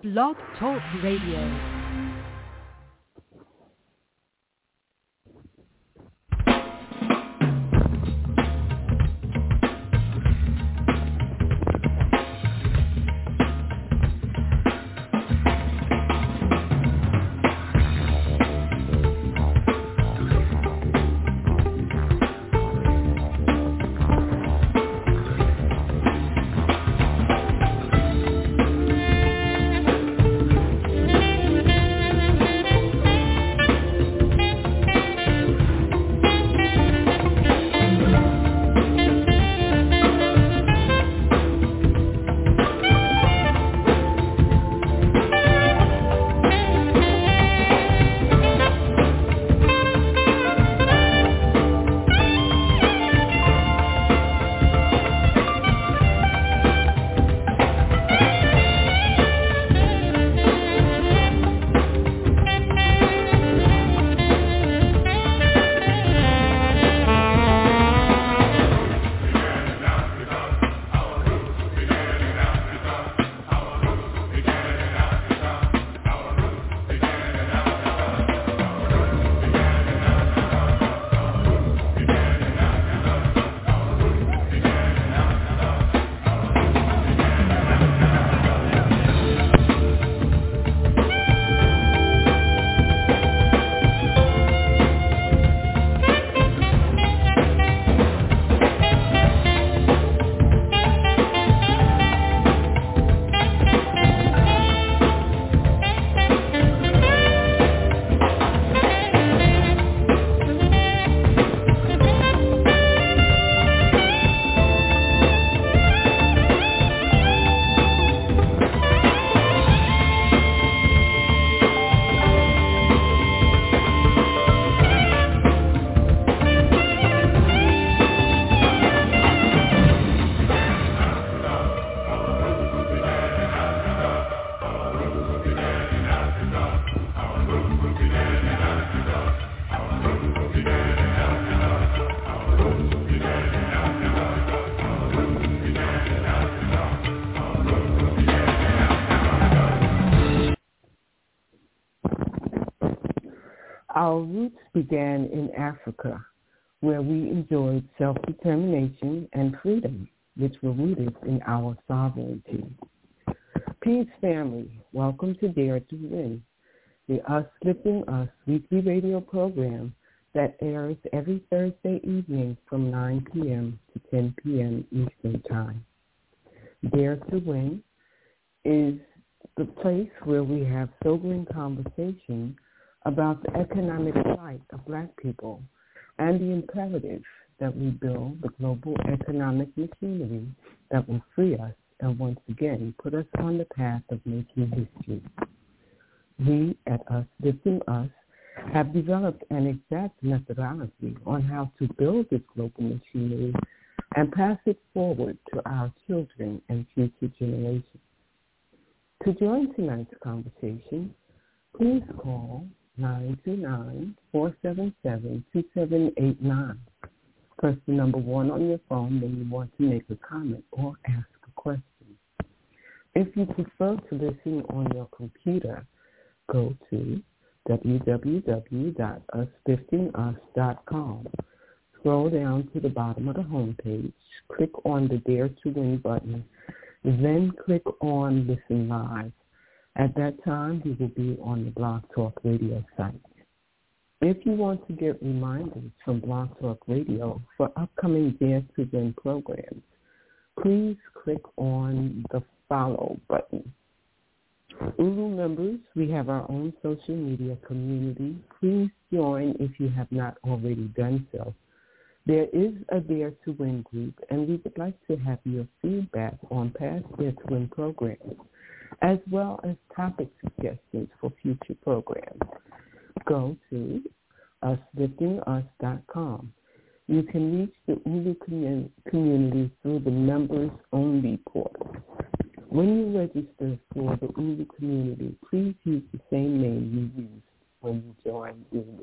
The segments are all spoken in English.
Blog Talk Radio. Our roots began in Africa, where we enjoyed self-determination and freedom, which were rooted in our sovereignty. Peace family, welcome to Dare to Win, the Us Lifting Us weekly radio program that airs every Thursday evening from 9 p.m. to 10 p.m. Eastern Time. Dare to Win is the place where we have sobering conversation about the economic plight of Black people and the imperative that we build the global economic machinery that will free us and once again put us on the path of making history. We at Us Lifting Us have developed an exact methodology on how to build this global machinery and pass it forward to our children and future generations. To join tonight's conversation, please call 929-477-2789. Press the number 1 on your phone when you want to make a comment or ask a question. If you prefer to listen on your computer, go to www.usliftingus.com. Scroll down to the bottom of the homepage, click on the Dare to Win button, then click on Listen Live. At that time, we will be on the Blog Talk Radio site. If you want to get reminders from Blog Talk Radio for upcoming Dare to Win programs, please click on the Follow button. Ulu members, we have our own social media community. Please join if you have not already done so. There is a Dare to Win group, and we would like to have your feedback on past Dare to Win programs, as well as topic suggestions for future programs. Go to usliftingus.com. You can reach the Ulu community through the members-only portal. When you register for the Ulu community, please use the same name you used when you joined Ulu.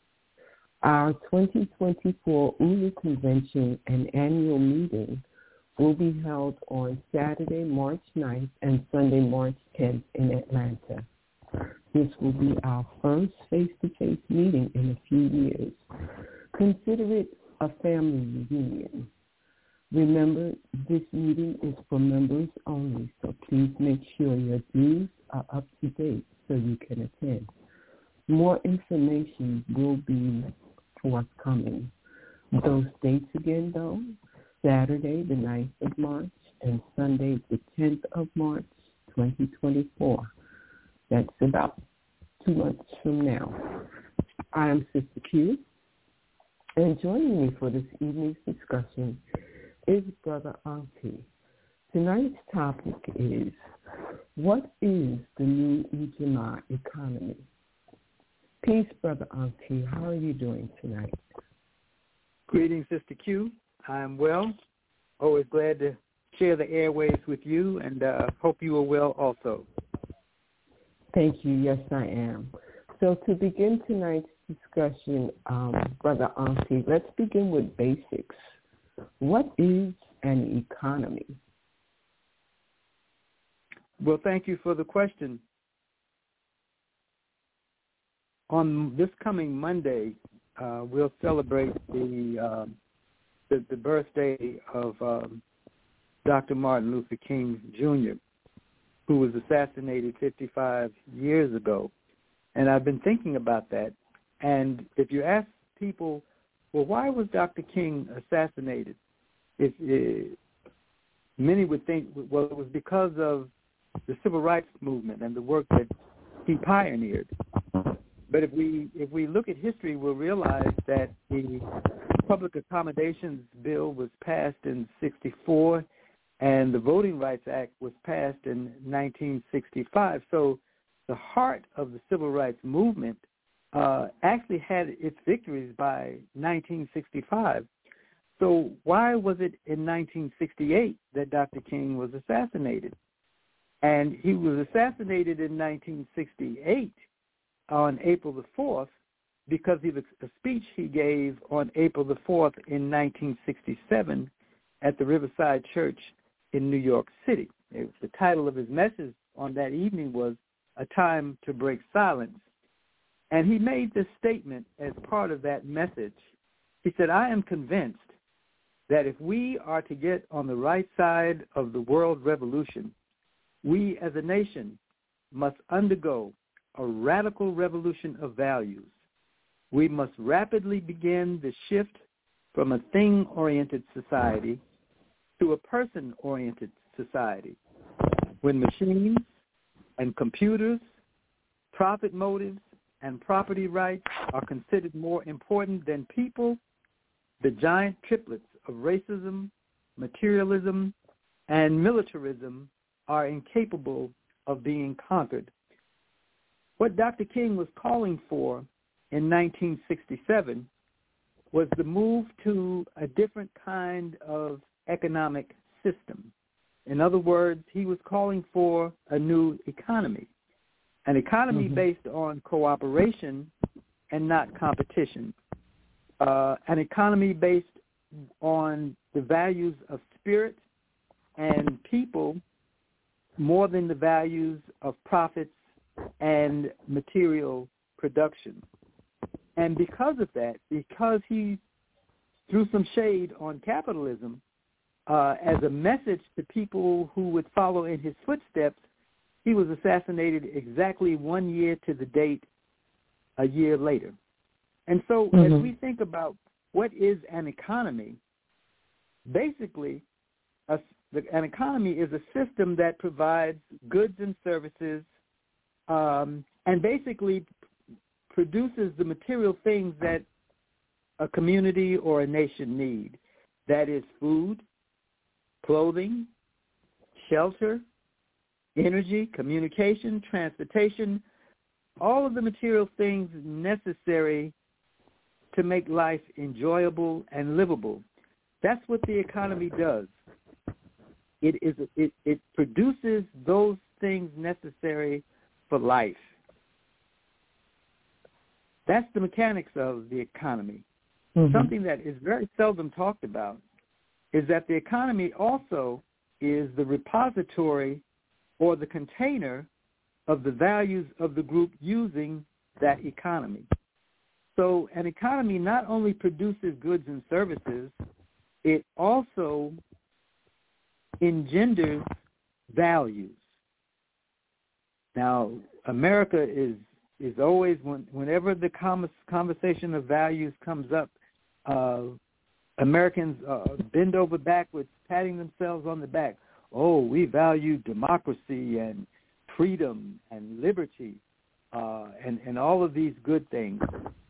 Our 2024 Ulu Convention and Annual Meeting will be held on Saturday, March 9th and Sunday, March 10th in Atlanta. This will be our first face-to-face meeting in a few years. Consider it a family reunion. Remember, this meeting is for members only, so please make sure your dues are up to date so you can attend. More information will be forthcoming. Those dates again, though, Saturday, the 9th of March, and Sunday, the 10th of March, 2024. That's about 2 months from now. I am Sister Q, and joining me for this evening's discussion is Brother Ankti. Tonight's topic is, what is the new Ujamaa economy? Peace, Brother Ankti. How are you doing tonight? Greetings, Sister Q. I'm well. Always glad to share the airwaves with you, and hope you are well also. Thank you. Yes, I am. So to begin tonight's discussion, Brother Ankti, let's begin with basics. What is an economy? Well, thank you for the question. On this coming Monday, we'll celebrate the birthday of Dr. Martin Luther King, Jr., who was assassinated 55 years ago. And I've been thinking about that. And if you ask people, well, why was Dr. King assassinated? Many would think, well, it was because of the civil rights movement and the work that he pioneered. But if we look at history, we'll realize that the Public Accommodations Bill was passed in 1964, and the Voting Rights Act was passed in 1965. So the heart of the civil rights movement actually had its victories by 1965. So why was it in 1968 that Dr. King was assassinated? And he was assassinated in 1968 on April the 4th because of a speech he gave on April the 4th in 1967 at the Riverside Church in New York City. The title of his message on that evening was A Time to Break Silence. And he made this statement as part of that message. He said, I am convinced that if we are to get on the right side of the world revolution, we as a nation must undergo a radical revolution of values. We must rapidly begin the shift from a thing-oriented society to a person-oriented society. When machines and computers, profit motives, and property rights are considered more important than people, the giant triplets of racism, materialism, and militarism are incapable of being conquered. What Dr. King was calling for in 1967 was the move to a different kind of economic system. In other words, he was calling for a new economy, an economy based on cooperation and not competition, an economy based on the values of spirit and people more than the values of profits and material production. And because of that, because he threw some shade on capitalism as a message to people who would follow in his footsteps, he was assassinated exactly 1 year to the date a year later. And so as we think about what is an economy, basically an economy is a system that provides goods and services and basically produces the material things that a community or a nation need. That is food, clothing, shelter, energy, communication, transportation, all of the material things necessary to make life enjoyable and livable. That's what the economy does. It produces those things necessary for life. That's the mechanics of the economy. Something that is very seldom talked about is that the economy also is the repository or the container of the values of the group using that economy. So an economy not only produces goods and services, it also engenders values. Now, America is always, whenever the conversation of values comes up, Americans bend over backwards, patting themselves on the back. Oh, we value democracy and freedom and liberty and all of these good things.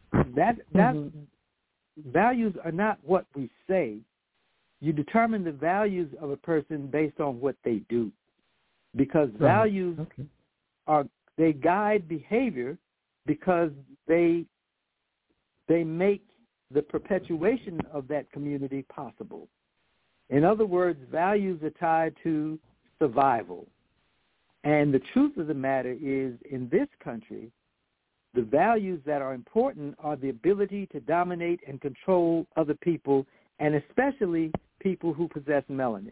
Values are not what we say. You determine the values of a person based on what they do, because values they guide behavior because they make the perpetuation of that community possible. In other words, values are tied to survival. And the truth of the matter is, in this country, the values that are important are the ability to dominate and control other people, and especially people who possess melanin.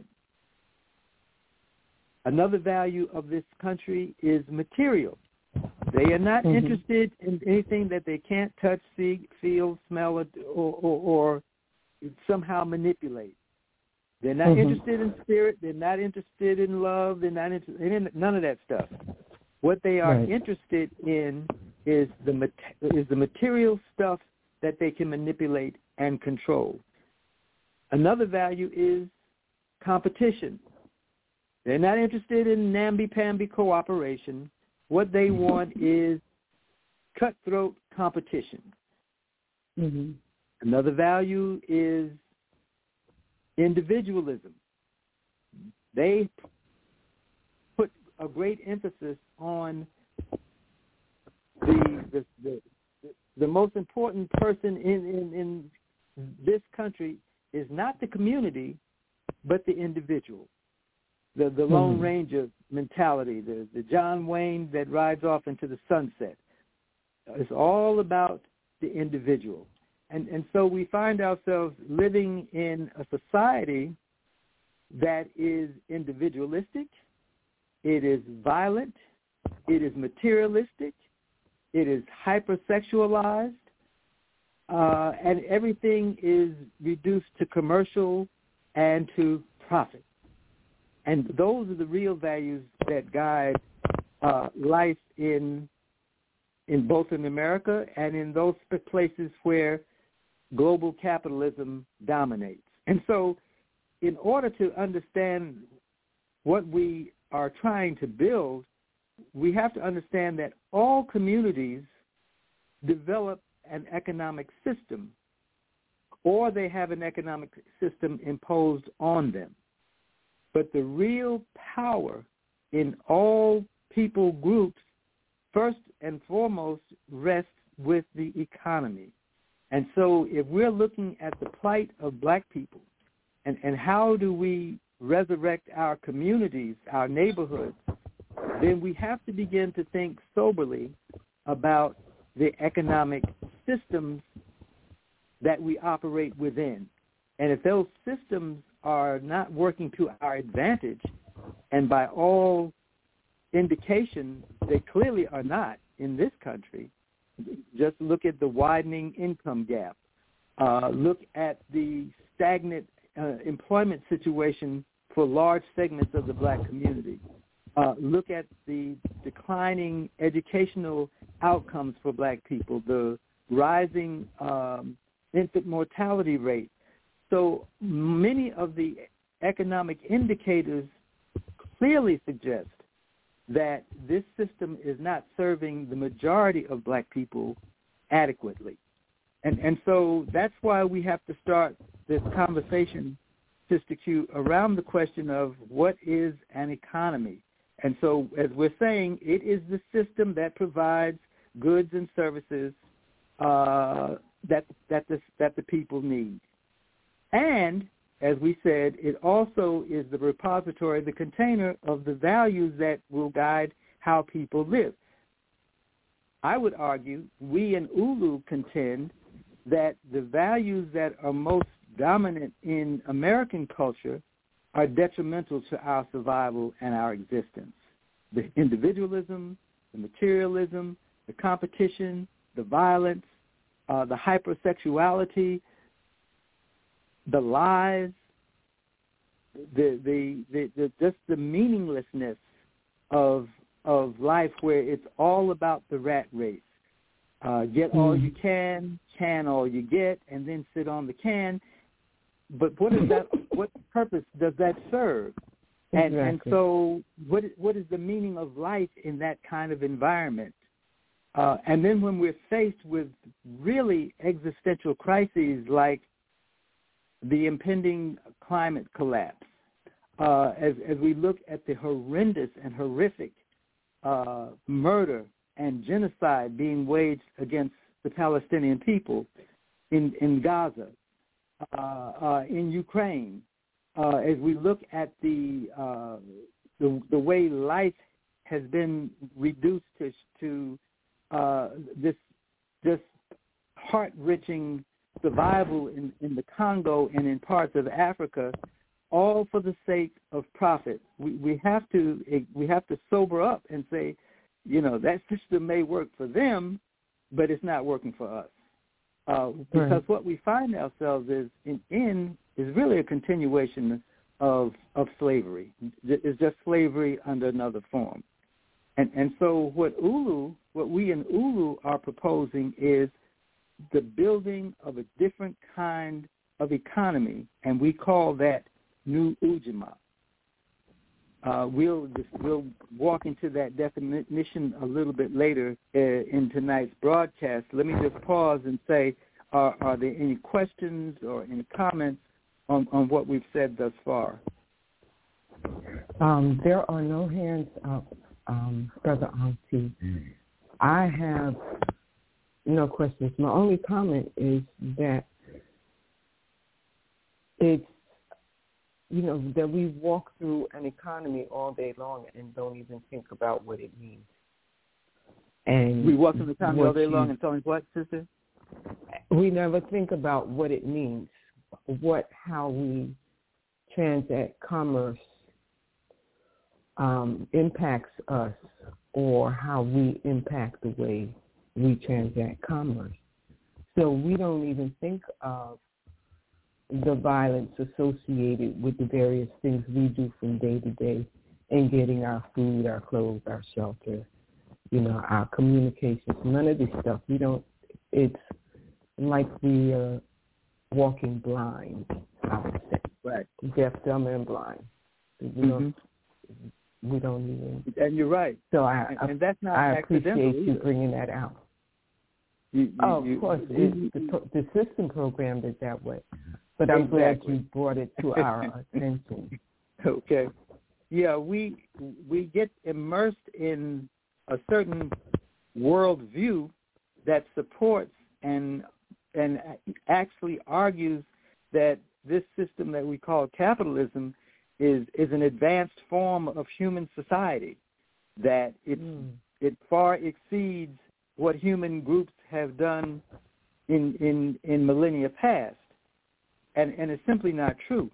Another value of this country is material. They are not interested in anything that they can't touch, see, feel, smell, or somehow manipulate. They're not interested in spirit. They're not interested in love. They're not interested in none of that stuff. What they are interested in is the material stuff that they can manipulate and control. Another value is competition. They're not interested in namby-pamby cooperation. What they want is cutthroat competition. Another value is individualism. They put a great emphasis on the most important person in this country is not the community, but the individual. The Lone Ranger mentality, the John Wayne that rides off into the sunset. It's all about the individual. And so we find ourselves living in a society that is individualistic, it is violent, it is materialistic, it is hypersexualized, and everything is reduced to commercial and to profit. And those are the real values that guide life in both in America and in those places where global capitalism dominates. And so in order to understand what we are trying to build, we have to understand that all communities develop an economic system, or they have an economic system imposed on them. But the real power in all people groups, first and foremost, rests with the economy. And so if we're looking at the plight of black people and how do we resurrect our communities, our neighborhoods, then we have to begin to think soberly about the economic systems that we operate within. And if those systems are not working to our advantage, and by all indication, they clearly are not in this country. Just look at the widening income gap. Look at the stagnant employment situation for large segments of the black community. Look at the declining educational outcomes for black people, the rising infant mortality rate. So many of the economic indicators clearly suggest that this system is not serving the majority of black people adequately. And so that's why we have to start this conversation, Sister Q, around the question of what is an economy. And so, as we're saying, it is the system that provides goods and services that the people need. And, as we said, it also is the repository, the container of the values that will guide how people live. I would argue, we in ULU contend that the values that are most dominant in American culture are detrimental to our survival and our existence. The individualism, the materialism, the competition, the violence, the hypersexuality, the lies, the just the meaninglessness of life, where it's all about the rat race. Get all you can all you get, and then sit on the can. But what is that? What purpose does that serve? Exactly. And so, what is the meaning of life in that kind of environment? And then when we're faced with really existential crises like the impending climate collapse, as we look at the horrendous and horrific murder and genocide being waged against the Palestinian people in Gaza, in Ukraine, as we look at the way life has been reduced to this heart-wrenching survival in the Congo and in parts of Africa, all for the sake of profit. We have to sober up and say, that system may work for them, but it's not working for us. Because what we find ourselves in is really a continuation of slavery. It's just slavery under another form. And so what we in ULU are proposing is the building of a different kind of economy, and we call that New Ujamaa. We'll walk into that definition a little bit later in tonight's broadcast. Let me just pause and say, are there any questions or any comments on what we've said thus far? There are no hands up, Brother Auntie. I have no questions. My only comment is that it's, that we walk through an economy all day long and don't even think about what it means. And we walk through the economy all day long and telling what, sister? We never think about what it means, how we transact commerce impacts us, or how we impact the way we transact commerce. So we don't even think of the violence associated with the various things we do from day to day in getting our food, our clothes, our shelter, our communications, none of this stuff. It's like we are walking blind, I would say. Right. Deaf, dumb, and blind. We don't even. And you're right. So and that's not I accidental appreciate you either. Bringing that out. Of course, the system programmed it that way. But I'm glad you brought it to our attention. Okay. Yeah, we get immersed in a certain worldview that supports and actually argues that this system that we call capitalism is an advanced form of human society, that it far exceeds what human groups have done in millennia past. And it's simply not true.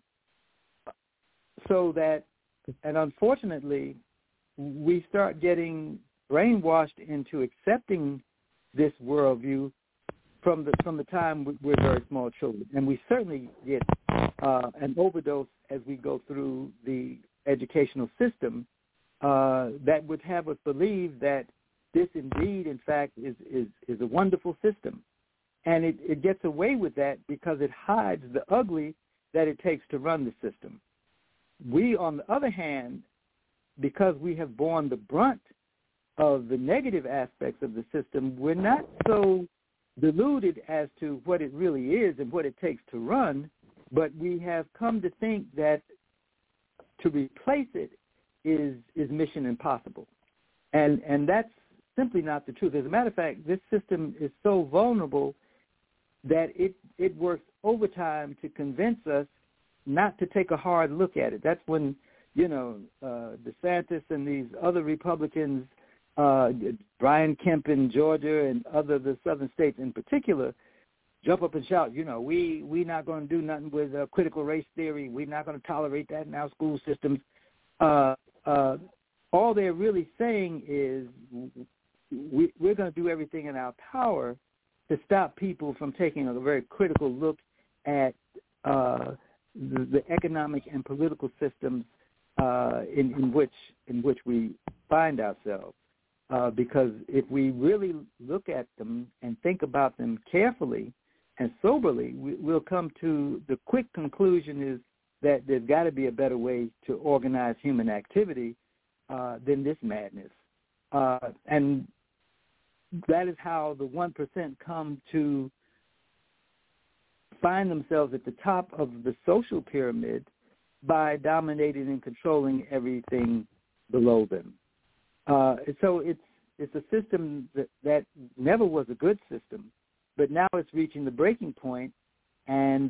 So that, and unfortunately, we start getting brainwashed into accepting this worldview from the time we're very small children. And we certainly get an overdose as we go through the educational system that would have us believe that this indeed, in fact, is a wonderful system. And it gets away with that because it hides the ugly that it takes to run the system. We, on the other hand, because we have borne the brunt of the negative aspects of the system, we're not so deluded as to what it really is and what it takes to run, but we have come to think that to replace it is mission impossible. And that's simply not the truth. As a matter of fact, this system is so vulnerable that it works overtime to convince us not to take a hard look at it. That's when, DeSantis and these other Republicans, Brian Kemp in Georgia and the southern states in particular, jump up and shout, we not going to do nothing with critical race theory. We're not going to tolerate that in our school systems. All they're really saying is we're going to do everything in our power to stop people from taking a very critical look at the economic and political systems in which we find ourselves. Because if we really look at them and think about them carefully and soberly, we'll come to the quick conclusion is that there's got to be a better way to organize human activity than this madness. And that is how the 1% come to find themselves at the top of the social pyramid by dominating and controlling everything below them. So it's a system that never was a good system, but now it's reaching the breaking point, and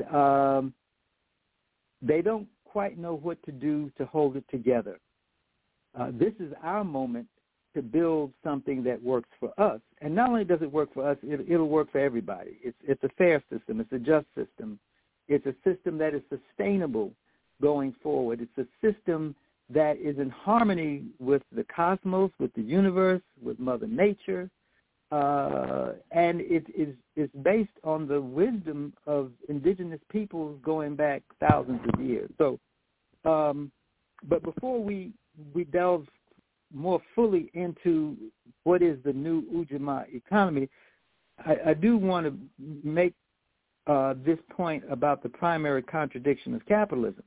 they don't quite know what to do to hold it together. This is our moment to build something that works for us. And not only does it work for us, it'll work for everybody. It's a fair system. It's a just system. It's a system that is sustainable going forward. It's a system that is in harmony with the cosmos, with the universe, with Mother Nature, and it is based on the wisdom of indigenous peoples going back thousands of years. So, but before we delve more fully into what is the new Ujamaa economy, I do want to make this point about the primary contradiction of capitalism.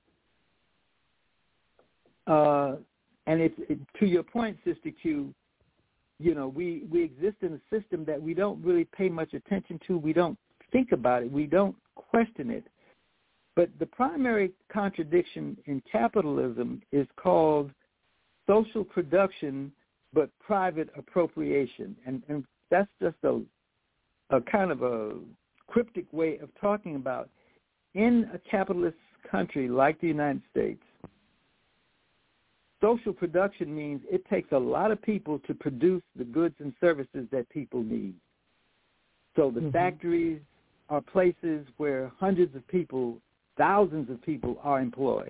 And to your point, Sister Q, we exist in a system that we don't really pay much attention to. We don't think about it. We don't question it. But the primary contradiction in capitalism is called social production but private appropriation. And that's just a kind of a cryptic way of talking about, in a capitalist country like the United States, social production means it takes a lot of people to produce the goods and services that people need. So the factories are places where hundreds of people, thousands of people are employed.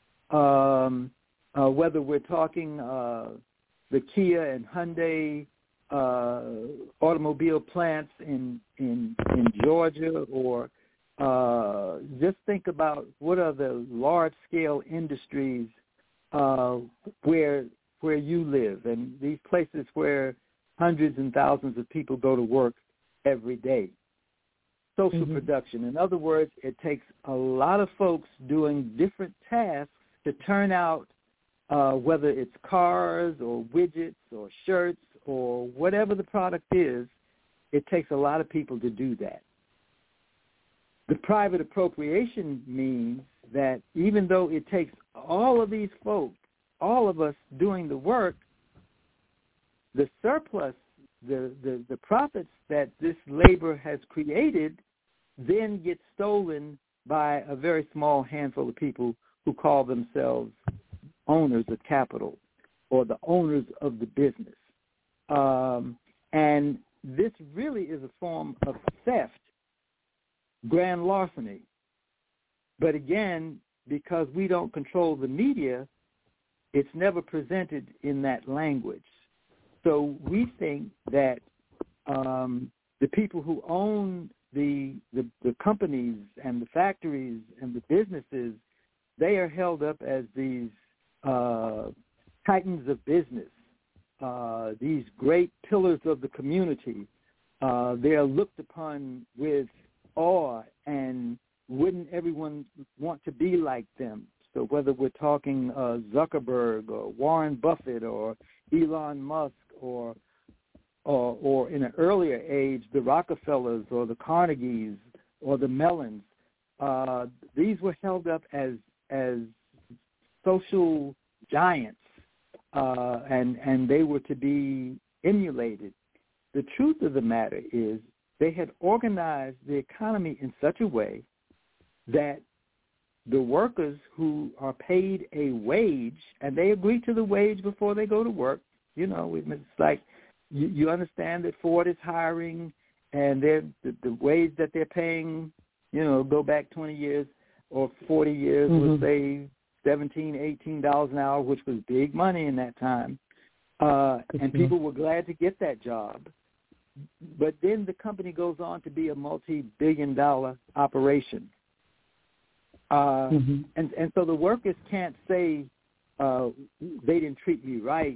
Whether we're talking the Kia and Hyundai automobile plants in Georgia, or just think about what are the large-scale industries where you live, and these places where hundreds and thousands of people go to work every day. Social production. In other words, it takes a lot of folks doing different tasks to turn out, whether it's cars or widgets or shirts or whatever the product is, it takes a lot of people to do that. The private appropriation means that even though it takes all of these folks, all of us doing the work, the surplus, the profits that this labor has created then get stolen by a very small handful of people who call themselves owners of capital or the owners of the business. And this really is a form of theft, grand larceny. But again, because we don't control the media, it's never presented in that language. So we think that the people who own the companies and the factories and the businesses, they are held up as these titans of business, these great pillars of the community. They are looked upon with awe, and wouldn't everyone want to be like them? So whether we're talking Zuckerberg or Warren Buffett or Elon Musk or in an earlier age, the Rockefellers or the Carnegies or the Mellons, these were held up as social giants, and they were to be emulated. The truth of the matter is they had organized the economy in such a way that the workers who are paid a wage, and they agree to the wage before they go to work. You know, it's like you understand that Ford is hiring, and the wage that they're paying, go back 20 years or 40 years, would say $17, $18 an hour, which was big money in that time. And people were glad to get that job. But then the company goes on to be a multi-billion-dollar operation. And so the workers can't say they didn't treat me right.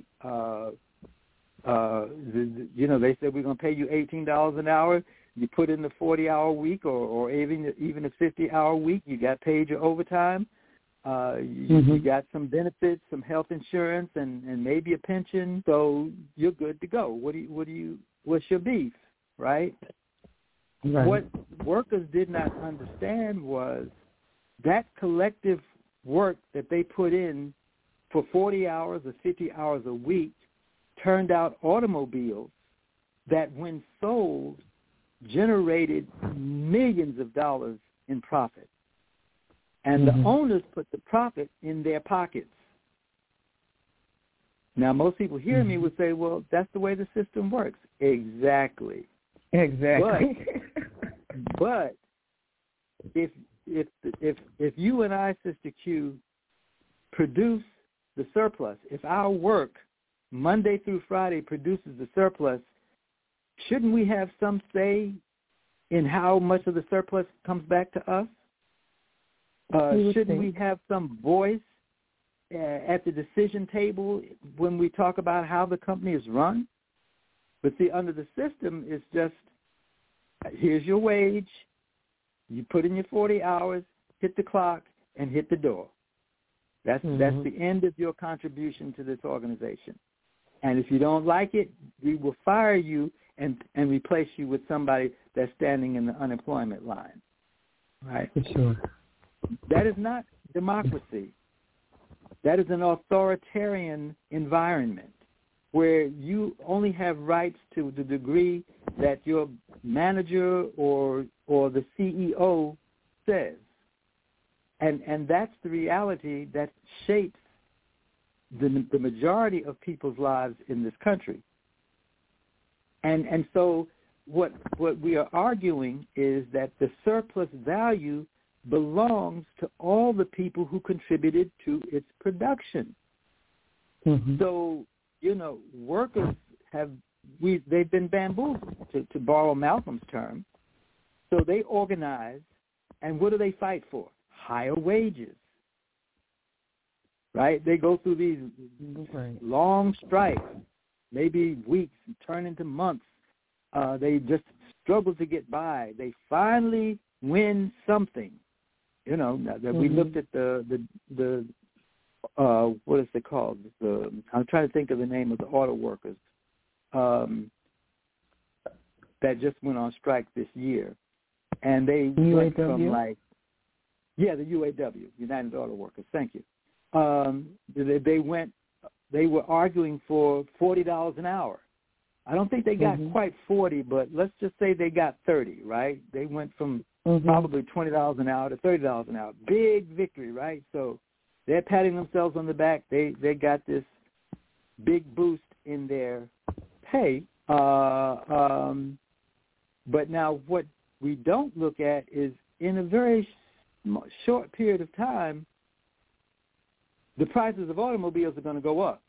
They said we're going to pay you $18 an hour. You put in the 40-hour week or even a 50-hour week. You got paid your overtime. You got some benefits, some health insurance, and maybe a pension. So you're good to go. What's your beef, right? What workers did not understand was that collective work that they put in for 40 hours or 50 hours a week turned out automobiles that, when sold, generated millions of dollars in profit. And the owners put the profit in their pockets. Now, most people hearing me would say, well, that's the way the system works. Exactly. But if you and I, Sister Q, produce the surplus, if our work Monday through Friday produces the surplus, shouldn't we have some say in how much of the surplus comes back to us? Shouldn't we have some voice at the decision table when we talk about how the company is run? But see, under the system, it's just, here's your wage, you put in your 40 hours, hit the clock, and hit the door. That's the end of your contribution to this organization. And if you don't like it, we will fire you and replace you with somebody that's standing in the unemployment line. Right? For sure. That is not democracy. That is an authoritarian environment where you only have rights to the degree that your manager or the CEO says. And that's the reality that shapes the majority of people's lives in this country. And so what we are arguing is that the surplus value belongs to all the people who contributed to its production. So, workers they've been bamboozled, to borrow Malcolm's term. So they organize, and what do they fight for? Higher wages. Right? They go through these long strikes, maybe weeks, and turn into months. They just struggle to get by. They finally win something. We looked at the what is it called? I'm trying to think of the name of the auto workers that just went on strike this year, and they went from the UAW, United Auto Workers. Thank you. They were arguing for $40 an hour. I don't think they got quite 40, but let's just say they got 30, right? They went from probably $20 an hour to $30 an hour. Big victory, right? So they're patting themselves on the back. They got this big boost in their pay. But now what we don't look at is, in a very short period of time, the prices of automobiles are going to go up.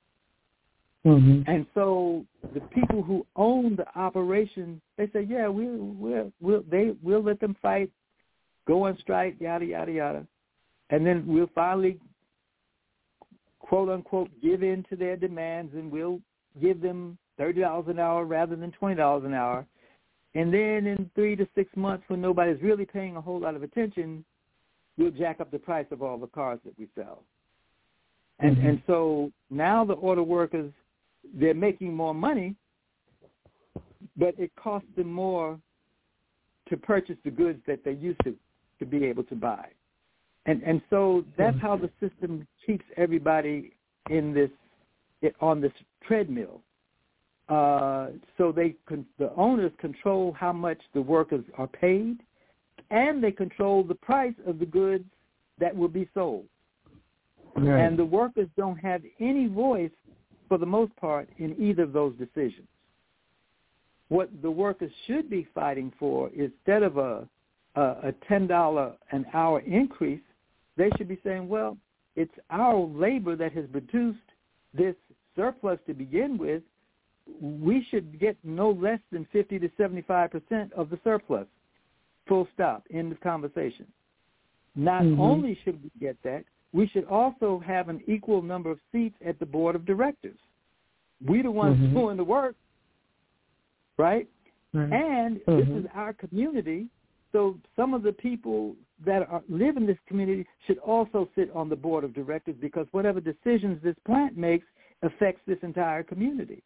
And so the people who own the operation, they say, yeah, we'll let them fight, go on strike, yada, yada, yada. And then we'll finally, quote, unquote, give in to their demands, and we'll give them $30 an hour rather than $20 an hour. And then in 3 to 6 months, when nobody's really paying a whole lot of attention, we'll jack up the price of all the cars that we sell. And so now the auto workers, they're making more money, but it costs them more to purchase the goods that they used to be able to buy. And so that's how the system keeps everybody on this treadmill. So the owners control how much the workers are paid, and they control the price of the goods that will be sold. Right. And the workers don't have any voice, for the most part, in either of those decisions. what the workers should be fighting for, instead of a $10 an hour increase, they should be saying, well, it's our labor that has produced this surplus to begin with. We should get no less than 50 to 75% of the surplus. Full stop. End of conversation. Not only should we get that, we should also have an equal number of seats at the board of directors. We the ones doing the work, right? And this is our community, so some of the people that live in this community should also sit on the board of directors, because whatever decisions this plant makes affects this entire community.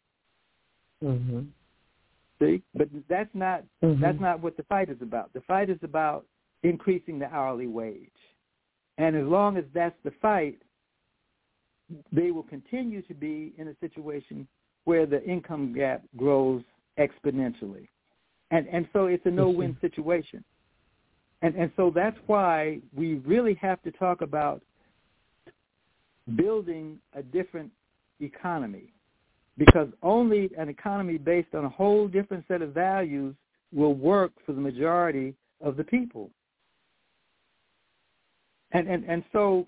See, but that's not what the fight is about. The fight is about increasing the hourly wage, and as long as that's the fight, they will continue to be in a situation where the income gap grows exponentially, and so it's a no-win situation, and so that's why we really have to talk about building a different economy. Because only an economy based on a whole different set of values will work for the majority of the people. And so,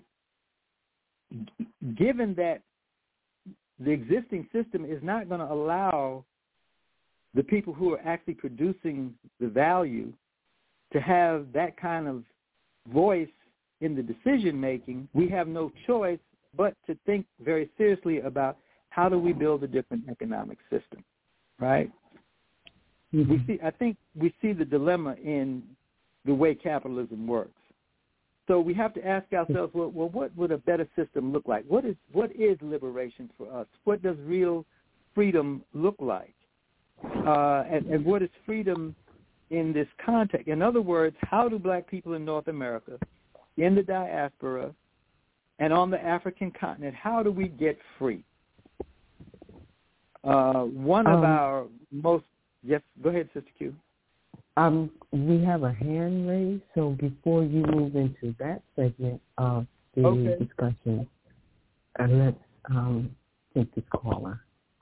given that the existing system is not going to allow the people who are actually producing the value to have that kind of voice in the decision-making, we have no choice but to think very seriously about how do we build a different economic system, right? I think we see the dilemma in the way capitalism works. So we have to ask ourselves, well, what would a better system look like? What is liberation for us? What does real freedom look like? And what is freedom in this context? In other words, how do black people in North America, in the diaspora, and on the African continent, how do we get free? One of our most, yes, go ahead, Sister Q. We have a hand raised, so before you move into that segment of the discussion, let's take this caller.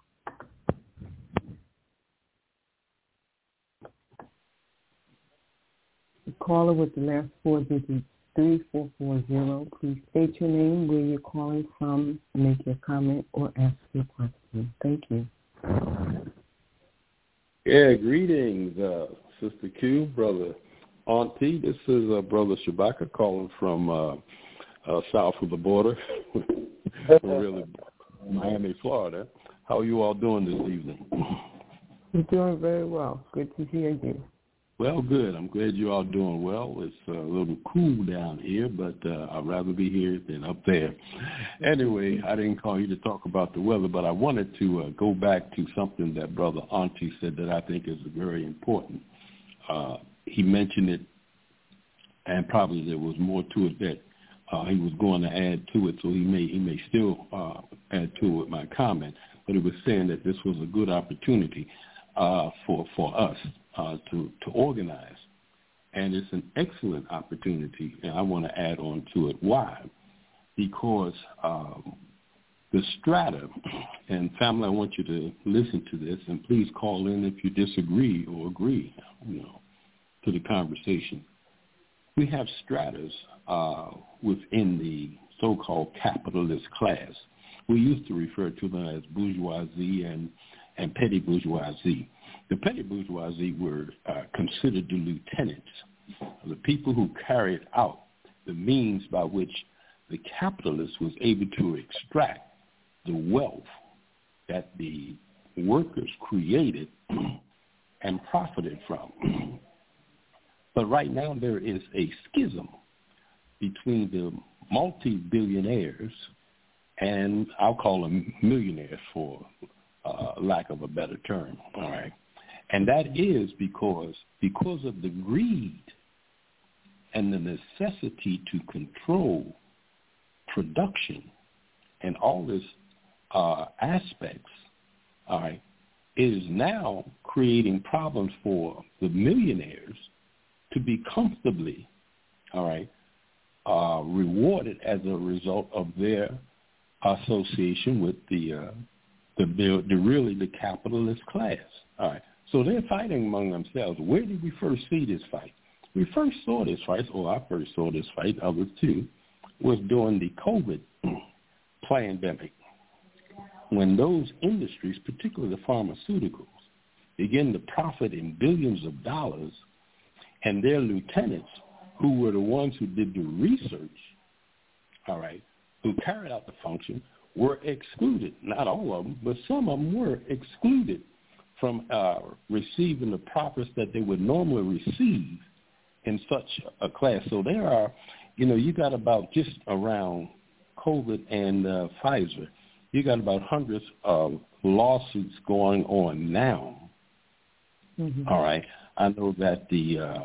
The caller with the last four digits, 3440. Please state your name, where you're calling from, make your comment, or ask your question. Thank you. Yeah, greetings, Sister Q, Brother Auntie. This is Brother Shabaka calling from south of the border, really Miami, Florida. How are you all doing this evening? We're doing very well. Good to hear you. Well, good. I'm glad you all doing well. It's a little cool down here, but I'd rather be here than up there. Anyway, I didn't call you to talk about the weather, but I wanted to go back to something that Brother Auntie said that I think is very important. He mentioned it, and probably there was more to it that he was going to add to it, so he may still add to it with my comment. But it was saying that this was a good opportunity for us to organize. And it's an excellent opportunity, and I want to add on to it. Why? Because the strata, and family, I want you to listen to this, and please call in if you disagree or agree, to the conversation. We have stratas within the so-called capitalist class. We used to refer to them as bourgeoisie and petty bourgeoisie. The petty bourgeoisie were considered the lieutenants, the people who carried out the means by which the capitalist was able to extract the wealth that the workers created and profited from. But right now there is a schism between the multi-billionaires and I'll call them millionaires for lack of a better term, all right? And that is because of the greed and the necessity to control production and all this aspects, all right, it is now creating problems for the millionaires to be comfortably, all right, rewarded as a result of their association with the capitalist class. All right. So they're fighting among themselves. Where did we first see this fight? We first saw this fight, or I first saw this fight, others too, was during the COVID pandemic, when those industries, particularly the pharmaceuticals, begin to profit in billions of dollars, and their lieutenants, who were the ones who did the research, all right, who carried out the function, were excluded. Not all of them, but some of them were excluded from receiving the profits that they would normally receive in such a class. So there are, you got about just around COVID and Pfizer, you got about hundreds of lawsuits going on now. Mm-hmm. All right. I know that the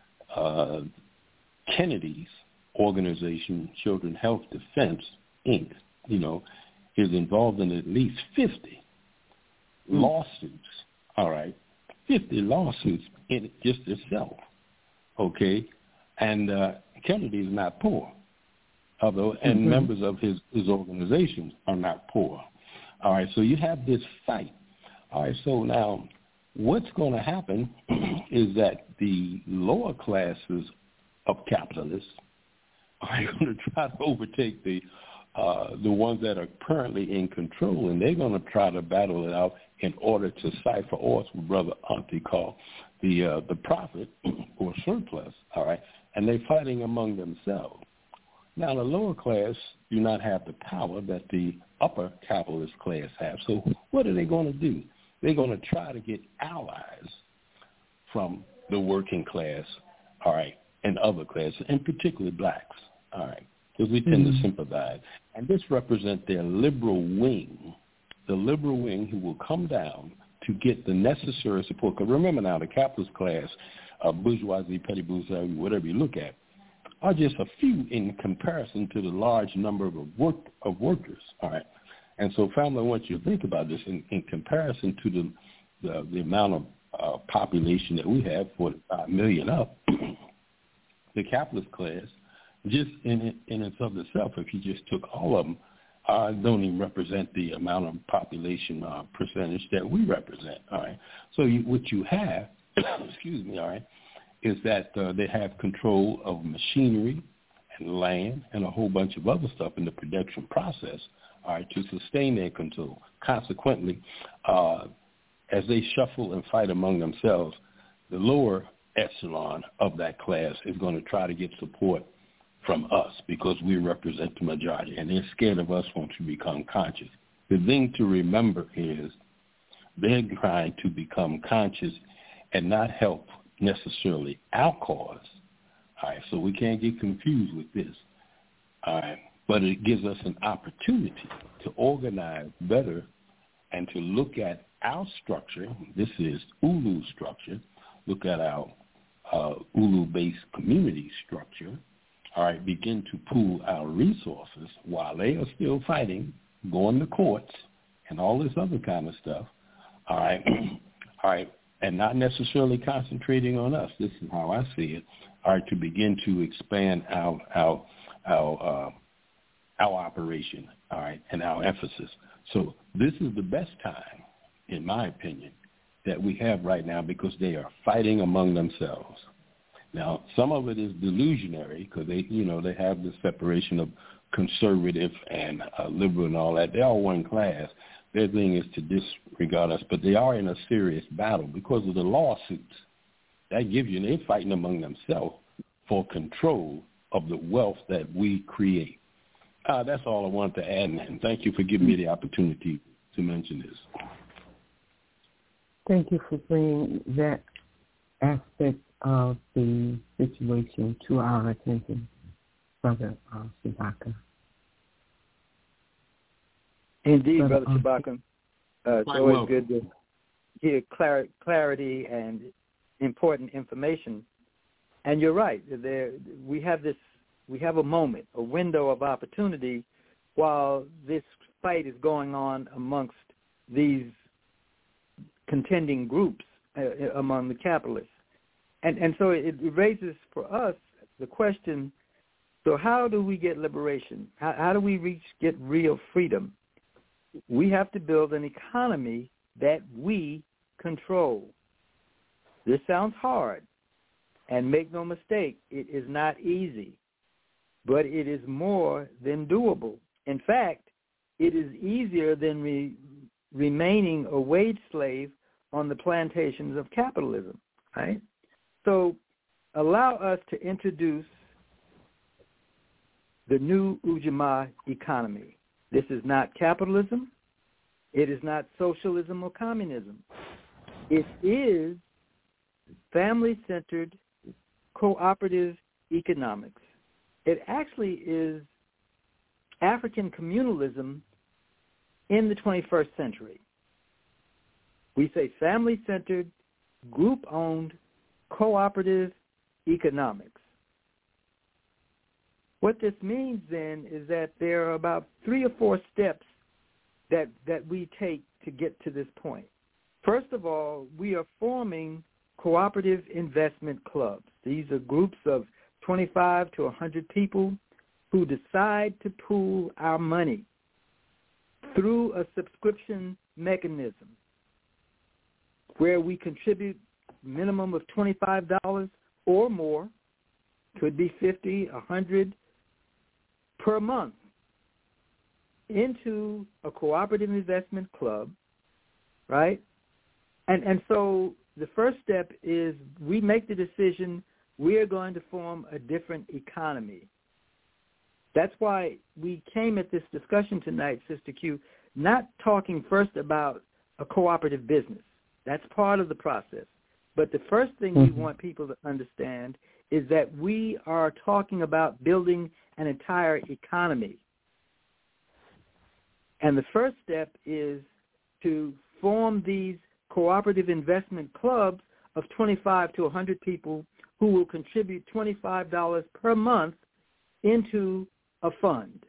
Kennedy's organization, Children Health Defense, Inc., is involved in at least 50 lawsuits, all right, 50 lawsuits in it just itself, okay? And Kennedy is not poor, although, and members of his organization are not poor. All right, so you have this fight. All right, so now what's going to happen is that the lower classes of capitalists are going to try to overtake the ones that are currently in control, and they're going to try to battle it out in order to cipher off what Brother Auntie called the profit or surplus, all right, and they're fighting among themselves. Now, the lower class do not have the power that the upper capitalist class have, so what are they going to do? They're going to try to get allies from the working class, all right, and other classes, and particularly blacks, all right, because we tend to sympathize. And this represents their liberal wing, the liberal wing who will come down to get the necessary support. Because remember now, the capitalist class, bourgeoisie, petty bourgeoisie, whatever you look at, are just a few in comparison to the large number of workers, all right? And so, family, I want you to think about this in comparison to the amount of population that we have, 45 million up, the capitalist class, just in and of itself, if you just took all of them, don't even represent the amount of population percentage that we represent, all right? So what you have, excuse me, all right, is that they have control of machinery and land and a whole bunch of other stuff in the production process, all right, to sustain their control. Consequently, as they shuffle and fight among themselves, the lower echelon of that class is going to try to get support from us because we represent the majority, and they're scared of us once we become conscious. The thing to remember is they're trying to become conscious and not help necessarily our cause. All right, so we can't get confused with this. All right, but it gives us an opportunity to organize better and to look at our structure. This is ULU structure. Look at our ULU-based community structure. All right, begin to pool our resources while they are still fighting, going to courts, and all this other kind of stuff. All right, all right, and not necessarily concentrating on us. This is how I see it. All right, to begin to expand our operation. All right, and our emphasis. So this is the best time, in my opinion, that we have right now because they are fighting among themselves. Now, some of it is delusionary because they have the separation of conservative and liberal and all that. They're all one class. Their thing is to disregard us, but they are in a serious battle because of the lawsuits. That gives you, they're fighting among themselves for control of the wealth that we create. That's all I wanted to add, and thank you for giving me the opportunity to mention this. Thank you for bringing that aspect of the situation to our attention, Brother Shabaka. Indeed, Brother Shabaka. It's always good to hear clarity and important information. And you're right. We have a moment, a window of opportunity while this fight is going on amongst these contending groups among the capitalists. And so it raises for us the question, so how do we get liberation? How do we get real freedom? We have to build an economy that we control. This sounds hard, and make no mistake, it is not easy, but it is more than doable. In fact, it is easier than remaining a wage slave on the plantations of capitalism, right? So allow us to introduce the new Ujamaa economy. This is not capitalism. It is not socialism or communism. It is family-centered cooperative economics. It actually is African communalism in the 21st century. We say family-centered, group-owned, cooperative economics. What this means then is that there are about 3 or 4 steps that we take to get to this point. First of all, we are forming cooperative investment clubs. These are groups of 25 to 100 people who decide to pool our money through a subscription mechanism where we contribute minimum of $25 or more, could be $50, $100 per month, into a cooperative investment club, right? And so the first step is we make the decision we are going to form a different economy. That's why we came at this discussion tonight, Sister Q, not talking first about a cooperative business. That's part of the process. But the first thing we want people to understand is that we are talking about building an entire economy. And the first step is to form these cooperative investment clubs of 25 to 100 people who will contribute $25 per month into a fund.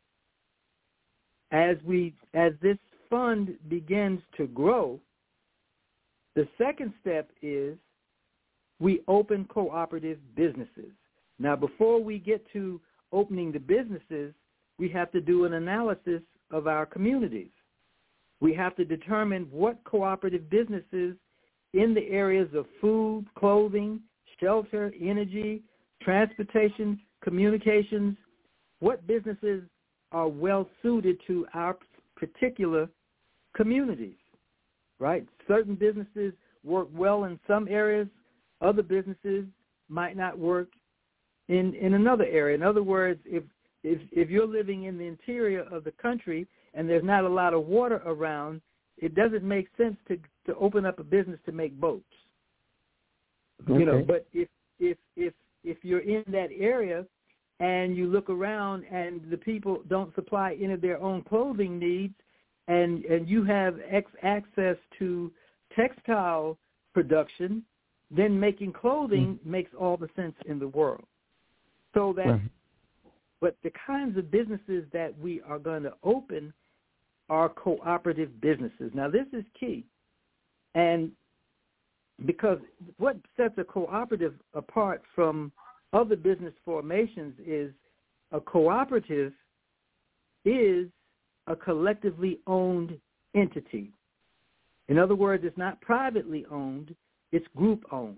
As this fund begins to grow, the second step is we open cooperative businesses. Now, before we get to opening the businesses, we have to do an analysis of our communities. We have to determine what cooperative businesses in the areas of food, clothing, shelter, energy, transportation, communications, what businesses are well suited to our particular communities, right? Certain businesses work well in some areas, other businesses might not work in another area. In other words, if you're living in the interior of the country and there's not a lot of water around, it doesn't make sense to open up a business to make boats. Okay. You know, but if you're in that area and you look around and the people don't supply any of their own clothing needs, and you have access to textile production, then making clothing makes all the sense in the world. So that, but the kinds of businesses that we are going to open are cooperative businesses. Now, this is key. And because what sets a cooperative apart from other business formations is a cooperative is a collectively owned entity. In other words, it's not privately owned, it's group owned.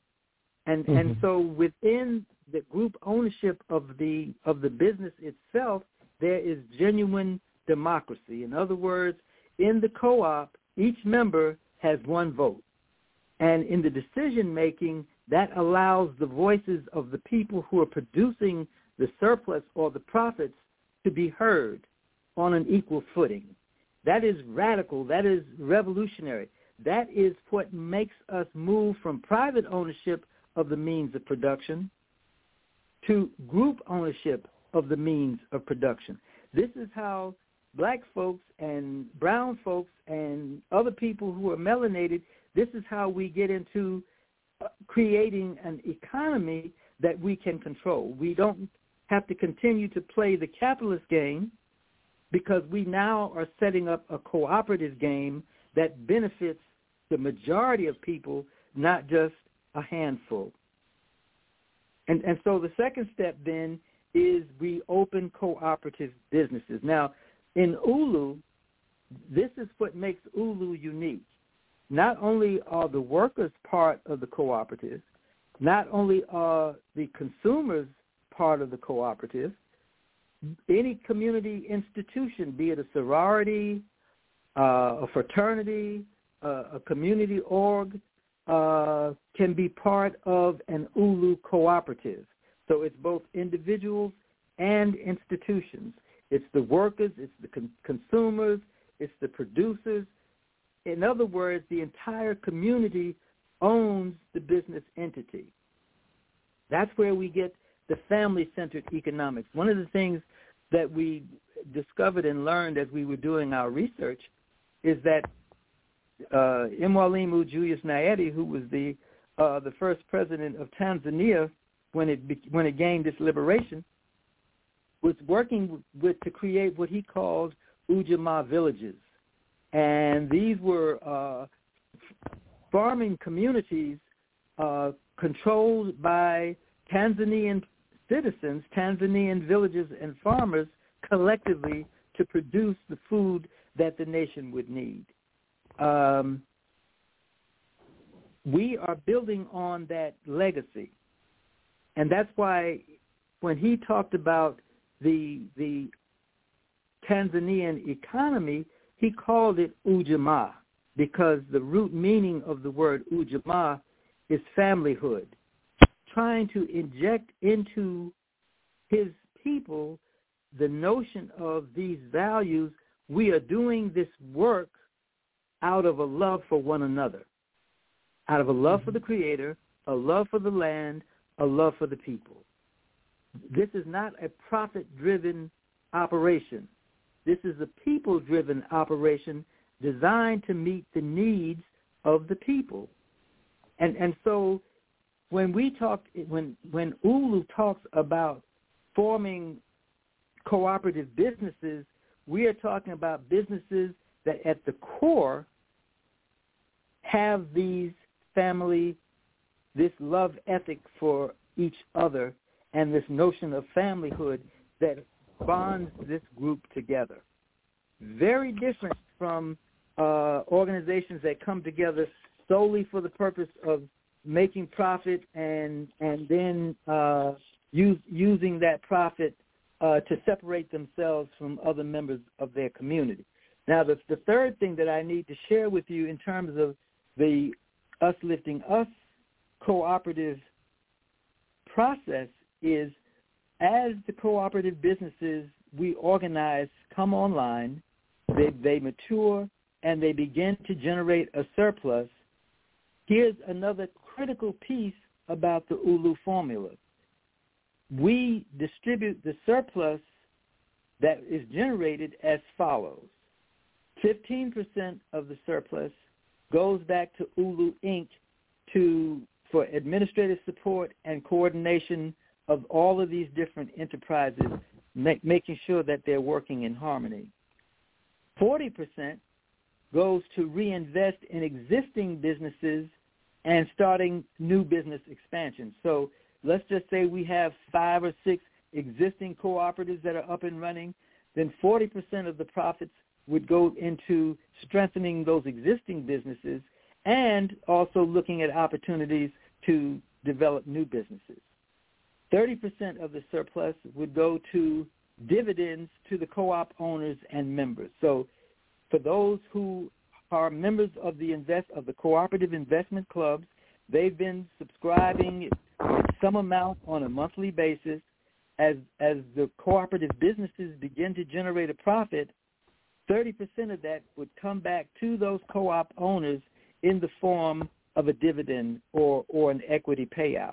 And so within the group ownership of the business itself, there is genuine democracy. In other words, in the co-op, each member has one vote. And in the decision-making, that allows the voices of the people who are producing the surplus or the profits to be heard on an equal footing. That is radical. That is revolutionary. That is what makes us move from private ownership of the means of production to group ownership of the means of production. This is how black folks and brown folks and other people who are melanated, this is how we get into creating an economy that we can control. We don't have to continue to play the capitalist game because we now are setting up a cooperative game that benefits the majority of people, not just a handful. And so the second step then is we open cooperative businesses. Now, in Ulu, this is what makes Ulu unique. not only are the workers part of the cooperative, not only are the consumers part of the cooperative, any community institution, be it a sorority, a fraternity, a community org, can be part of an ULU cooperative. So it's both individuals and institutions. It's the workers, it's the consumers, it's the producers. In other words, the entire community owns the business entity. That's where we get the family-centered economics. One of the things that we discovered and learned as we were doing our research is that Mwalimu Julius Nyerere, who was the first president of Tanzania when it gained its liberation, was working to create what he called Ujamaa villages. And these were farming communities controlled by Tanzanian citizens, Tanzanian villages and farmers collectively to produce the food that the nation would need. We are building on that legacy. And that's why when he talked about the Tanzanian economy, he called it Ujamaa, because the root meaning of the word Ujamaa is familyhood, trying to inject into his people the notion of these values. We are doing this work out of a love for one another, out of a love for the Creator, a love for the land, a love for the people. This is not a profit-driven operation. This is a people-driven operation designed to meet the needs of the people. And so when ULU talks about forming cooperative businesses, we are talking about businesses that at the core have this love ethic for each other and this notion of familyhood that bonds this group together. Very different from organizations that come together solely for the purpose of making profit and then using that profit to separate themselves from other members of their community. Now, the third thing that I need to share with you in terms of the Us Lifting Us cooperative process is, as the cooperative businesses we organize come online, they mature and they begin to generate a surplus. Here's another critical piece about the ULU formula. We distribute the surplus that is generated as follows. 15% of the surplus goes back to ULU Inc. for administrative support and coordination of all of these different enterprises, making sure that they're working in harmony. 40% goes to reinvest in existing businesses and starting new business expansion. So let's just say we have 5 or 6 existing cooperatives that are up and running, then 40% of the profits would go into strengthening those existing businesses and also looking at opportunities to develop new businesses. 30% of the surplus would go to dividends to the co-op owners and members. So for those who are members of the cooperative investment clubs, they've been subscribing some amount on a monthly basis. As the cooperative businesses begin to generate a profit, 30% of that would come back to those co-op owners in the form of a dividend or an equity payout.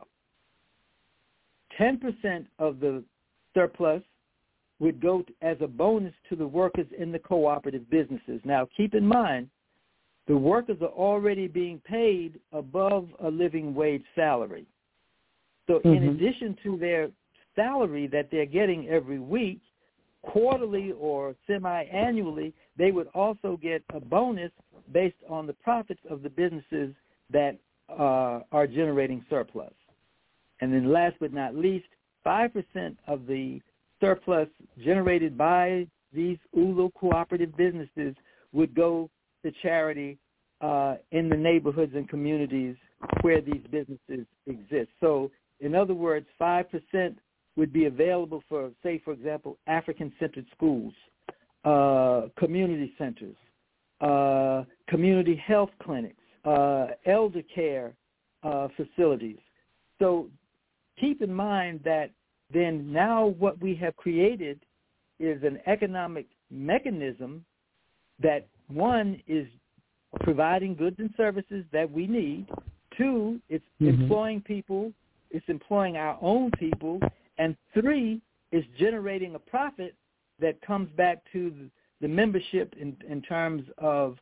10% of the surplus would go as a bonus to the workers in the cooperative businesses. Now, keep in mind, the workers are already being paid above a living wage salary. So in addition to their salary that they're getting every week, quarterly or semi-annually, they would also get a bonus based on the profits of the businesses that are generating surplus. And then last but not least, 5% of the surplus generated by these ULU cooperative businesses would go to charity in the neighborhoods and communities where these businesses exist. So, in other words, 5% would be available for, say, for example, African-centered schools, community centers, community health clinics, elder care facilities. So keep in mind that then now what we have created is an economic mechanism that, one, is providing goods and services that we need. Two, it's employing people. It's employing our own people. And three, it's generating a profit that comes back to the membership in terms of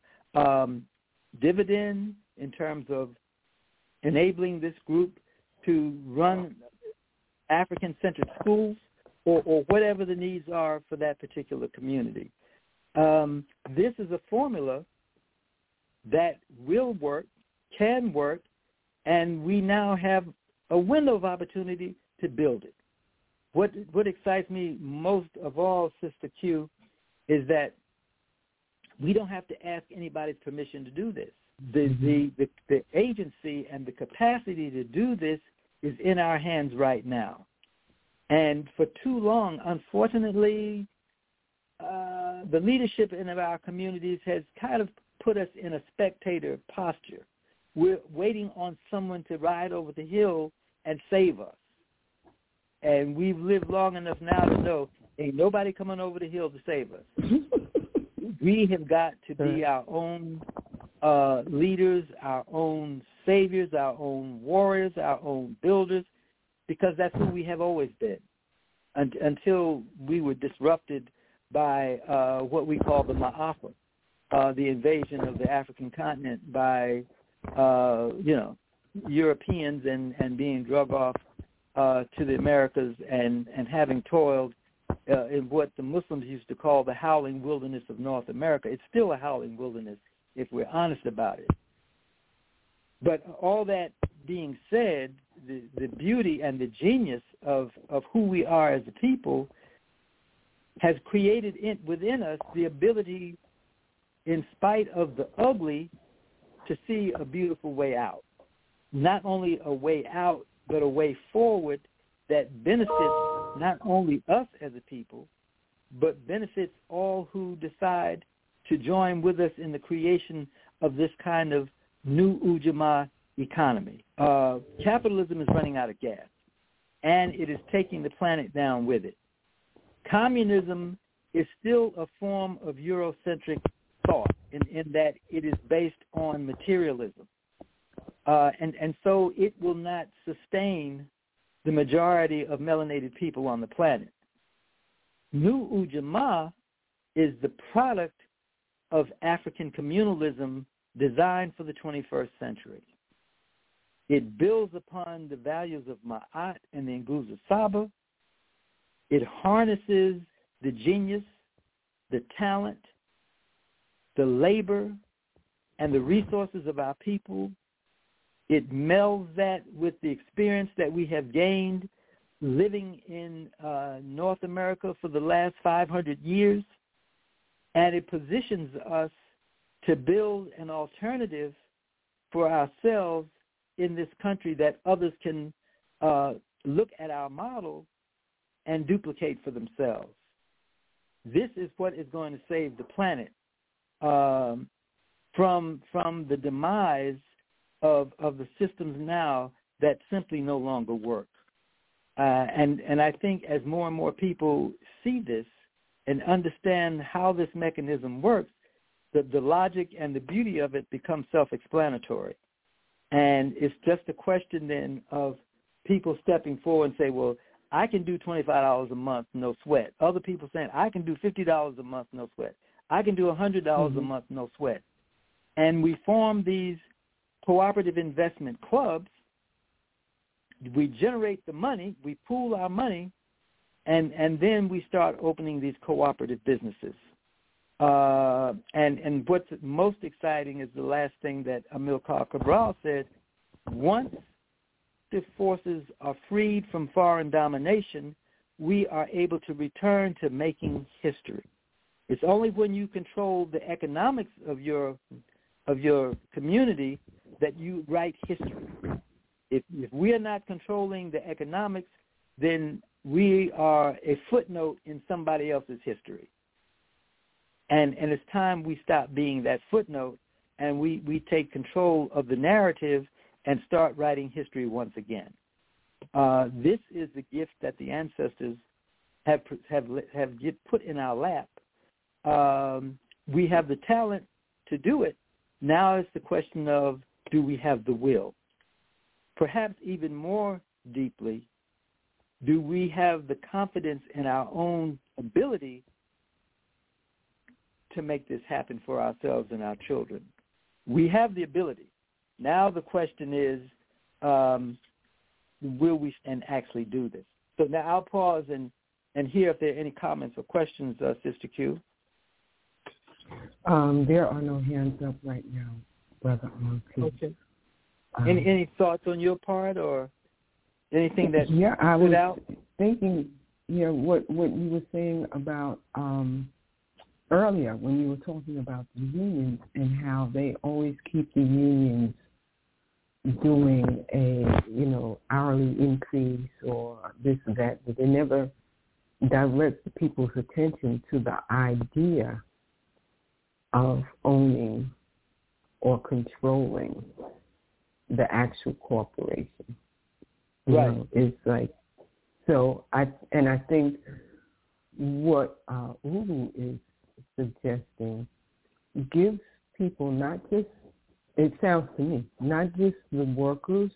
dividend, in terms of enabling this group to run African-centered schools or whatever the needs are for that particular community. This is a formula that will work, can work, and we now have a window of opportunity to build it. What excites me most of all, Sister Q, is that we don't have to ask anybody's permission to do this. The agency and the capacity to do this is in our hands right now. And for too long, unfortunately, the leadership in our communities has kind of put us in a spectator posture. We're waiting on someone to ride over the hill and save us. And we've lived long enough now to know ain't nobody coming over the hill to save us. We have got to be our own leaders, our own saviors, our own warriors, our own builders, because that's who we have always been until we were disrupted by what we call the Ma'afa, the invasion of the African continent by, Europeans and being drug off to the Americas and having toiled in what the Muslims used to call the howling wilderness of North America. It's still a howling wilderness if we're honest about it. But all that being said, the beauty and the genius of who we are as a people has created within us the ability, in spite of the ugly, to see a beautiful way out. Not only a way out, but a way forward that benefits not only us as a people, but benefits all who decide to join with us in the creation of this kind of new Ujamaa economy. Capitalism is running out of gas, and it is taking the planet down with it. Communism is still a form of Eurocentric thought in that it is based on materialism. And so it will not sustain the majority of melanated people on the planet. New Ujamaa is the product of African communalism designed for the 21st century. It builds upon the values of Ma'at and the Nguzo Saba. It harnesses the genius, the talent, the labor, and the resources of our people. It melds that with the experience that we have gained living in North America for the last 500 years, and it positions us to build an alternative for ourselves in this country that others can look at our model and duplicate for themselves. This is what is going to save the planet from the demise of the systems now that simply no longer work. And I think as more and more people see this and understand how this mechanism works, the logic and the beauty of it becomes self-explanatory. And it's just a question then of people stepping forward and say, well, I can do $25 a month, no sweat. Other people saying, I can do $50 a month, no sweat. I can do $100 a month, no sweat. And we form these cooperative investment clubs. We generate the money, we pool our money, and then we start opening these cooperative businesses. And what's most exciting is the last thing that Amilcar Cabral said. Once the forces are freed from foreign domination, we are able to return to making history. It's only when you control the economics of your of your community that you write history. If we are not controlling the economics, then we are a footnote in somebody else's history. And it's time we stop being that footnote and we take control of the narrative and start writing history once again. This is the gift that the ancestors have put in our lap. We have the talent to do it. Now it's the question of, do we have the will? Perhaps even more deeply, do we have the confidence in our own ability to make this happen for ourselves and our children? We have the ability. Now the question is, will we and actually do this? So now I'll pause and hear if there are any comments or questions, Sister Q. There are no hands up right now, Brother Monty. Okay. Any thoughts on your part or anything that I was stood out? Thinking, what you were saying about earlier when you were talking about the unions and how they always keep the unions doing a, hourly increase or this or that, but they never direct the people's attention to the idea of owning or controlling the actual corporation. Right. It's like, so I think what Uru is suggesting gives people not just, it sounds to me, not just the workers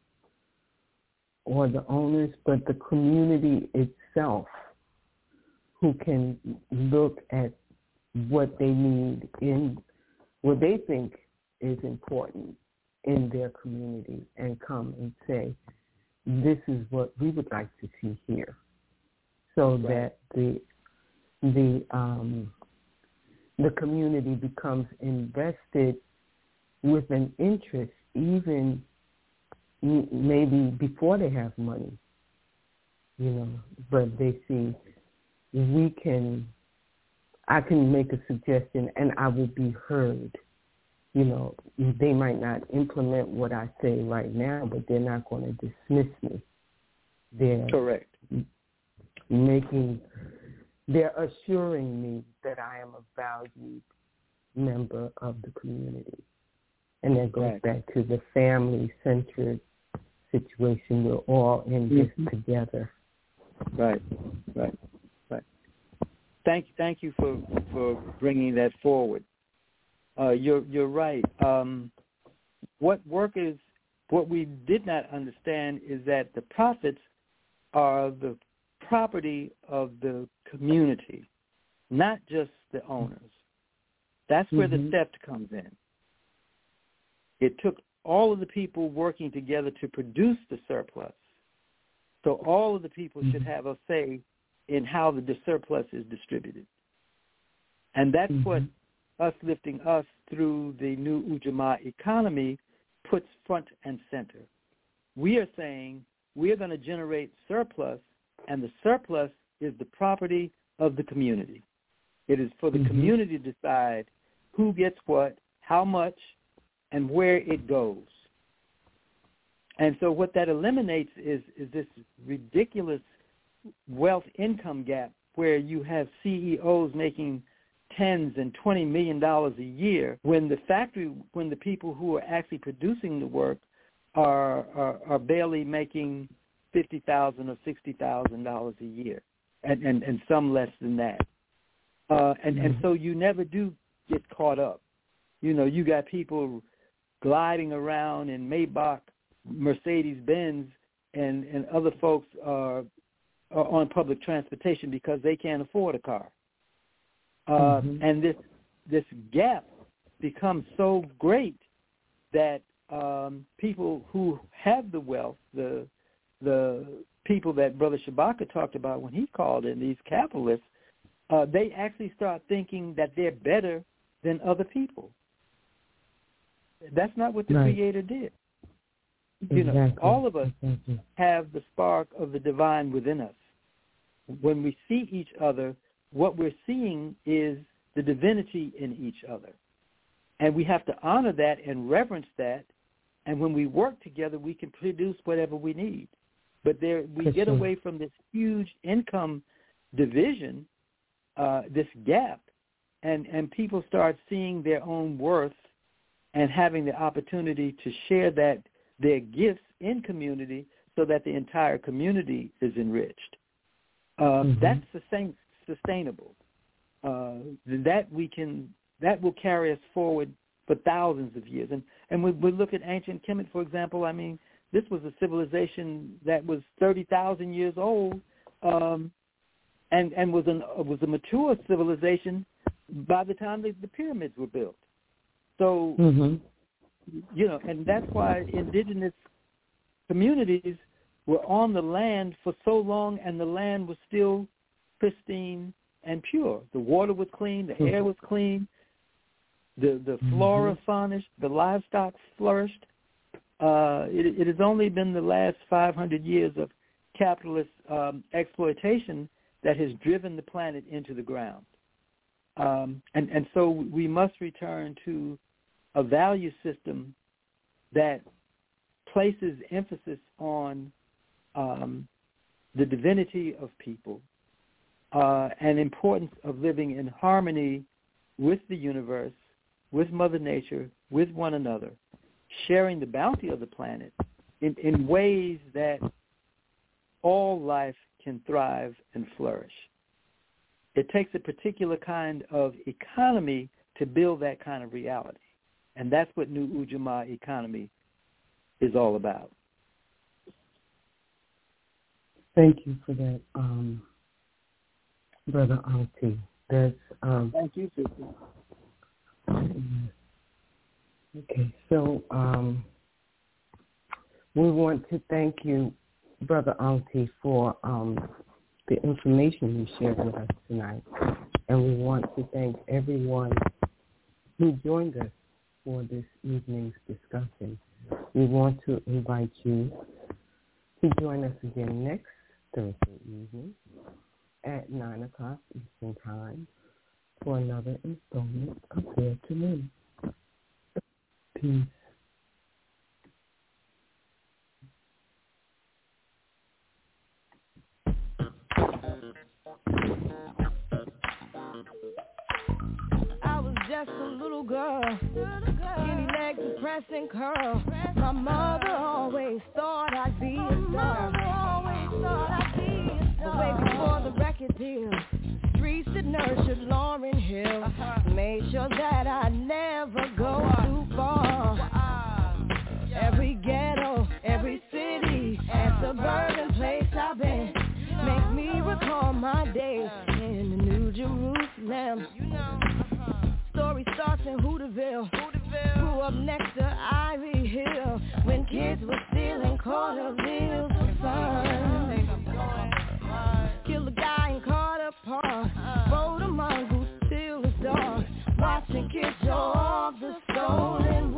or the owners, but the community itself who can look at what they need in what they think is important in their community and come and say, this is what we would like to see here, so that the community becomes invested with an interest, even maybe before they have money, but they see I can make a suggestion and I will be heard. They might not implement what I say right now, but they're not going to dismiss me. They're correct. They're assuring me that I am a valued member of the community. And that goes back to the family-centered situation. We're all in this together. Right. Thank you for bringing that forward. You're right. What we did not understand is that the profits are the property of the community, not just the owners. That's where the theft comes in. It took all of the people working together to produce the surplus. So all of the people should have a say in how the surplus is distributed. And that's what us lifting us through the new Ujamaa economy puts front and center. We are saying we are going to generate surplus, and the surplus is the property of the community. It is for the community to decide who gets what, how much, and where it goes. And so what that eliminates is this ridiculous wealth income gap where you have CEOs making $10 and $20 million a year when the people who are actually producing the work are barely making $50,000 or $60,000 a year, and some less than that. And so you never do get caught up. You got people gliding around in Maybach, Mercedes-Benz, and other folks are on public transportation because they can't afford a car. And this gap becomes so great that people who have the wealth, the people that Brother Shabaka talked about when he called in, these capitalists, they actually start thinking that they're better than other people. That's not what the Creator did. Exactly. All of us have the spark of the divine within us. When we see each other, what we're seeing is the divinity in each other. And we have to honor that and reverence that. And when we work together, we can produce whatever we need. But we get away from this huge income division, this gap, and people start seeing their own worth and having the opportunity to share their gifts in community so that the entire community is enriched. That's sustainable. That will carry us forward for thousands of years. And we look at ancient Kemet, for example. I mean, this was a civilization that was 30,000 years old, and was a mature civilization by the time the pyramids were built. So, and that's why indigenous communities were on the land for so long, and the land was still pristine and pure. The water was clean, the air was clean, the flora flourished, the livestock flourished. It has only been the last 500 years of capitalist exploitation that has driven the planet into the ground. And so we must return to a value system that places emphasis on the divinity of people and importance of living in harmony with the universe, with Mother Nature, with one another, sharing the bounty of the planet in ways that all life can thrive and flourish. It takes a particular kind of economy to build that kind of reality. And that's what New Ujamaa economy is all about. Thank you for that, Brother Auntie. Thank you, sister. Okay, so we want to thank you, Brother Auntie, for the information you shared with us tonight. And we want to thank everyone who joined us for this evening's discussion. We want to invite you to join us again next Thursday evening at 9 o'clock Eastern Time for another installment of Dare to Live. Peace. I was just a little girl, skinny legs and pressing curl. My mother always thought I'd be a star. But way before the record deal, streets that nurtured Lauryn Hill made sure that I never go too far. Every ghetto, every city, and suburban place I've been make me recall my days in the New Jerusalem. Story starts in Hooterville. Grew up next to Ivy Hill when kids were stealing quarter bills of fun. Kill a guy in Carter Park. Rode a mongoose till it's dark. Watching kids show off the stolen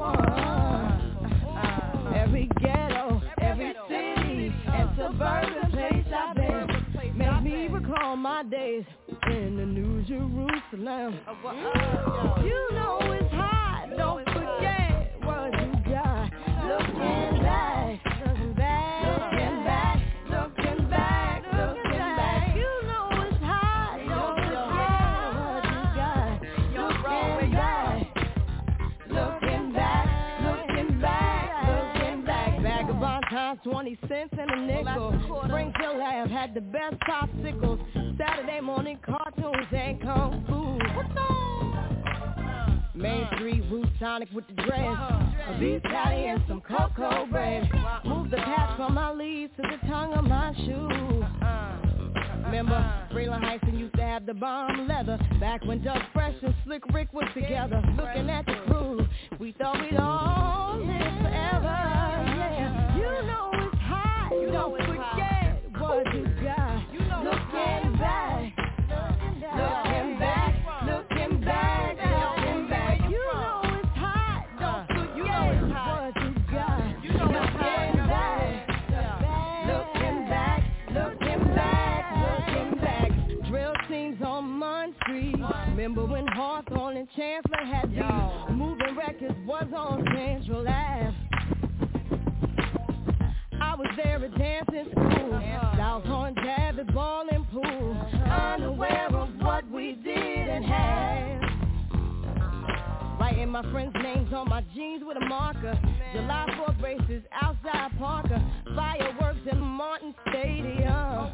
one. Every ghetto, every city, and suburban place I've been make me recall my days in the New Jerusalem. You know it's hot, don't forget what you got. Looking back, looking back, looking back, looking back, looking back. You know it's hot, don't forget what you got. Looking back, looking back, looking back. Vagabond times 20 cents and a nickel. Springfield Lab had the best popsicles. Saturday morning cartoons and kung fu. Main Street, Roots Tonic with the dress. A beef patty and some cocoa bread. Move the patch from my leaves to the tongue of my shoe. Remember, Freeland Heisen used to have the bomb leather. Back when Doug Fresh and Slick Rick was together. Looking at the crew, we thought we'd all live forever. Yeah, you know it's hot. You don't forget what you got. Looking back, looking back, looking back, looking back. You know it's hot. Don't forget what you got. Looking back, looking back, looking back, looking back. Drill teams on Munn Street. Remember when Hawthorne and Chancellor had beef? Moving my friends' names on my jeans with a marker. July 4th races outside Parker. Fireworks in Martin Stadium.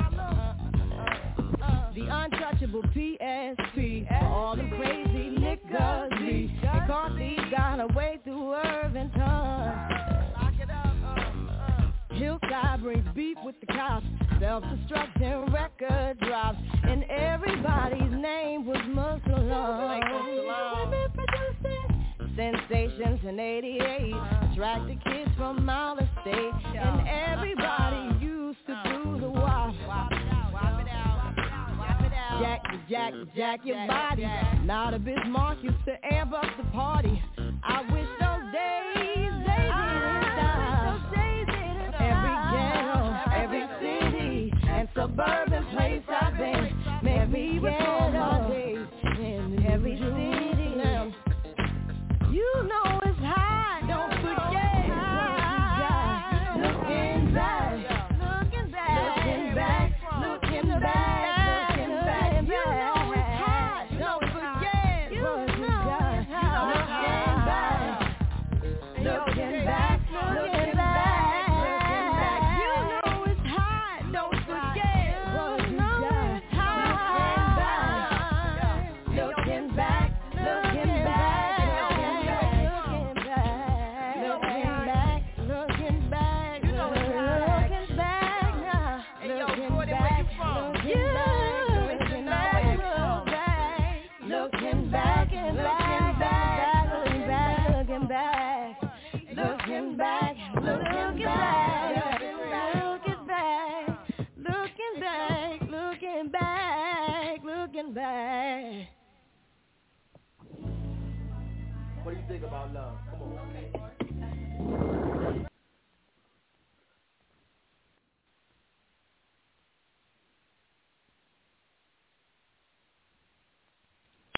The untouchable PSP. All them crazy niggas be. McCarthy got away through Irvington. Hillside brings beef with the cops. Self-destruction record drops. And everybody's name was Muslim. Sensations in 88 attracted kids from out of state. And everybody used to do the wop. Jack your body. Now the Bismarck used to amp up the party. I wish those days they didn't die. Every ghetto, every city, and suburban place I've been. Make me ghetto days in every city. Now, you know it's high, don't forget what you got. Looking back, looking back, looking back, looking back. What do you think about love? Come on.